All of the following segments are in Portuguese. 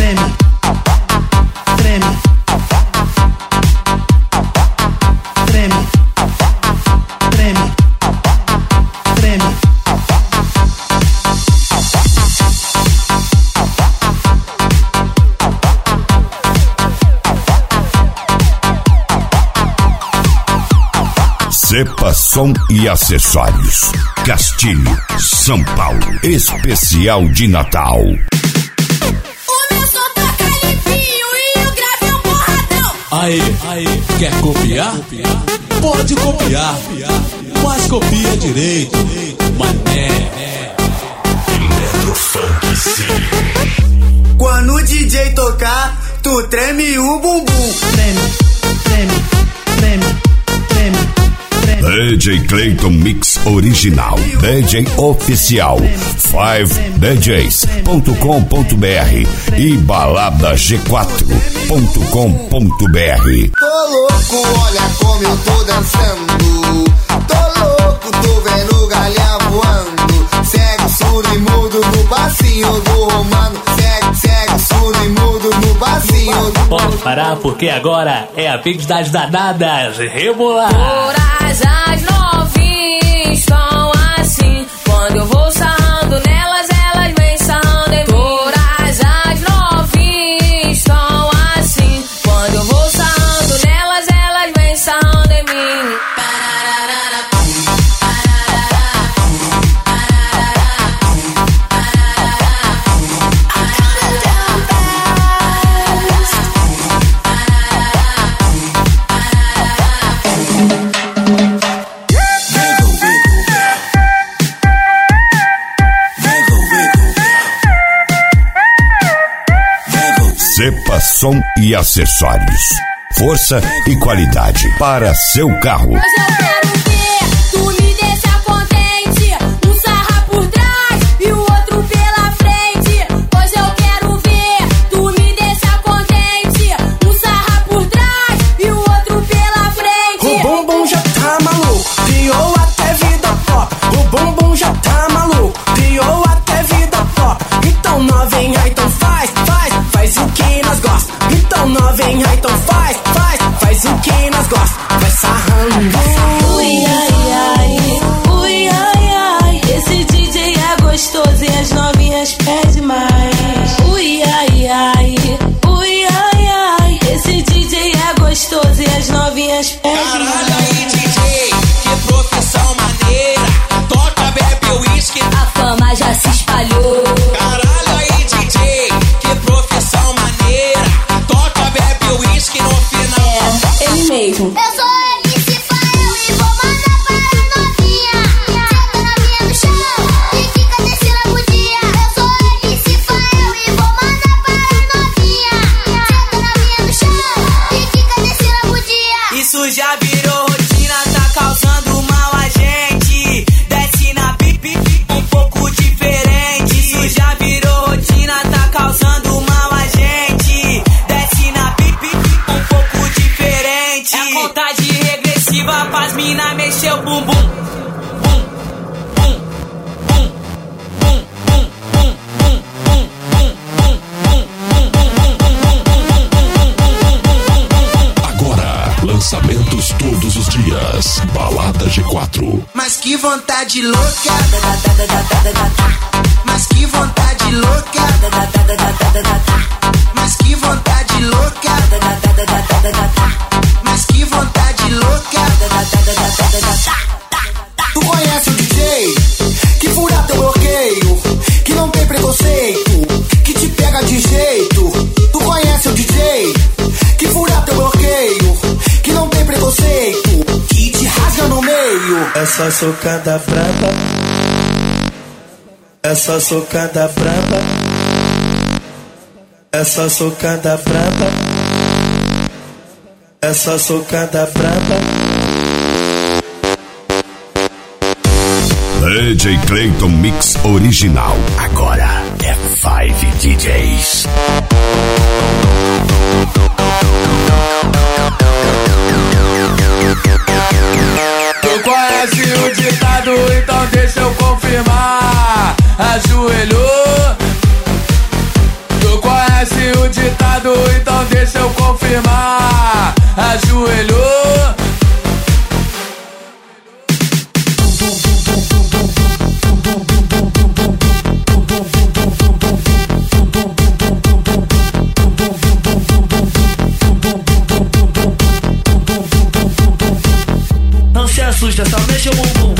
Cepa Som e Acessórios, Castilho, São Paulo. Especial de Natal. O meu som toca limpinho e o grave é um porradão. Aí, quer copiar? Pode copiar, mas copia direito, mané. Eletrofunk City. Quando o DJ tocar, tu treme o bumbum. Treme, treme, treme, treme. DJ Clayton Mix Original, DJ Oficial, 5DJs.com.br e baladag4.com.br. Tô louco, olha como eu tô dançando. Tô louco, tô vendo galinha voando. Segue o surdo e mudo no passinho do romano. Segue o surdo e mudo no passinho do... Pode parar porque agora é a vez das danadas rebolar. As novinhas estão assim. Quando eu vou sarrando nelas, elas vêm sarrando em mim. Todas as novinhas estão assim. Quando eu vou sarrando nelas, elas vêm sarrando em mim. Cepa Som e Acessórios. Força e qualidade para seu carro. Hoje eu quero ver tu me deixar contente. Um sarra por trás e o outro pela frente. Hoje eu quero ver tu me deixar contente. Um sarra por trás e o outro pela frente. O bumbum já tá maluco, criou até vida pop. O bumbum já tá maluco, criou até vida pop. Então novinha, então faz o que nós gosta. Então novinha, então faz o que nós gosta. Vai sarrando. Ui, ai, ai, esse DJ é gostoso e as novinhas pedem mais. Ui, ai, esse DJ é gostoso e as novinhas pedem mais. Caralho aí, DJ, que profissão maneira. Toca, bebe uísque, A fama já se espalhou. caralho aí, DJ, que profissão maneira. Toca, bebe uísque no final. Ele mesmo. Eu sou MC Fael e vou mandar para as novinha. Senta novinha no chão e fica descendo a budinha. Eu sou MC Fael e vou mandar para as novinha. Senta novinha no chão e fica descendo a budinha. Isso já virou rotina, tá causando mal a gente. Desce na pipi, um pouco diferente. Isso já virou rotina, tá causando mal a gente. Desce na pipi, um pouco diferente. É contagem regressiva pras mina mexer o bumbum. Agora, lançamentos todos os dias. Balada G4. Mas que vontade louca. Mas que vontade louca. Mas que vontade louca. Mas que vontade louca. Tu conhece o DJ que fura teu bloqueio, que não tem preconceito, que te pega de jeito. Tu conhece o DJ que fura teu bloqueio, que não tem preconceito, que te rasga no meio. É só socada braba. É só socada braba. É só socada braba. É só socada braba. DJ Clayton Mix Original. Agora é 5 DJs. Tu conhece o ditado, então deixa eu confirmar. Ajoelhou. Tu conhece o ditado, então deixa eu confirmar. Ajoelhou. Não se assusta, só mexe o bumbum.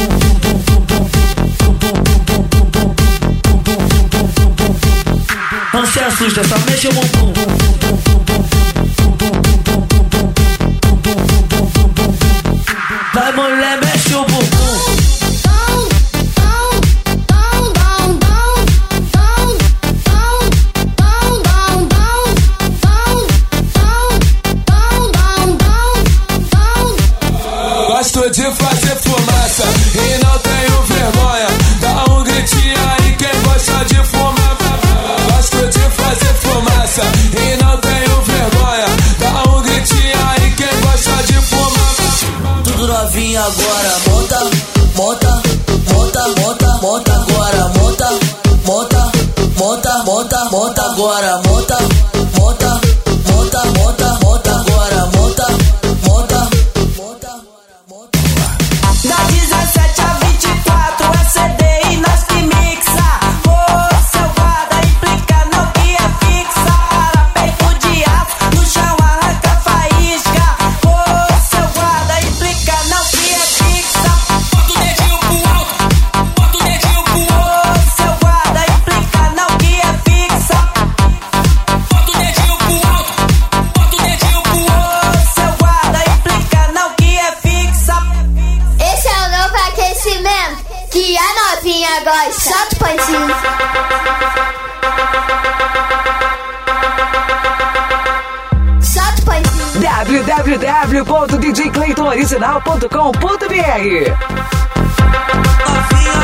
Não se assusta, só mexe o bumbum. Vai mulher, mexe o bumbum. Gosto de fazer fumaça e não tenho vergonha. Dá um gritinho aí quem gosta de fumar. Gosto de fazer fumaça e não tenho vergonha. Dá um gritinho aí quem gosta de fumar. Tudo novinho agora, monta, monta, monta, monta, monta agora, monta, monta, monta, monta, monta agora, monta, monta, monta, monta, monta agora, monta, monta, monta, monta. Da 17 a 24 é CD e nós que mixa. Ô, seu guarda implica não que é fixa. Para peito de aço, no chão arranca faísca. Ô, seu guarda implica não que é fixa. Bota o dedinho pro alto, bota o dedinho pro alto. Ô, seu guarda implica não que é fixa. Bota o dedinho pro alto, bota o dedinho pro alto. Ô, seu guarda implica não que é fixa. Esse é o novo aquecimento que a novinha gosta. Solta o pontinho. Solta o pontinho. www.djcleitonoriginal.com.br Novinha